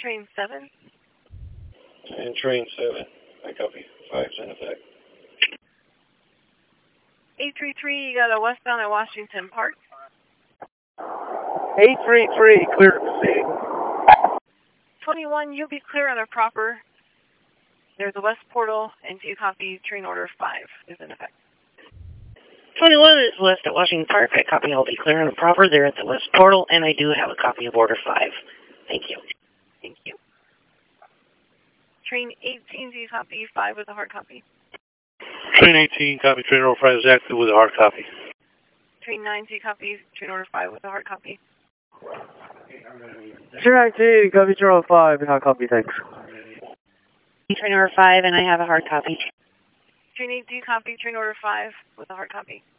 Train 7. And train 7. I copy. 5's in effect. 833, you got a westbound at Washington Park. 833, clear to proceed. 21, you'll be clear on a proper. There's a west portal, and you copy train order 5 is in effect. 21 is west at Washington Park. I copy. I'll be clear on the proper there at the west portal, and I do have a copy of order 5. Thank you. Thank you. Train 18, do you copy 5 with a hard copy? Train 18, copy. Train order 5 is active with a hard copy. Train 9, do you copy train order 5 with a hard copy? Train 19, copy. Train order 5 and hard copy, thanks. Train order 5, and I have a hard copy. Train 8, do you copy train order 5 with a hard copy?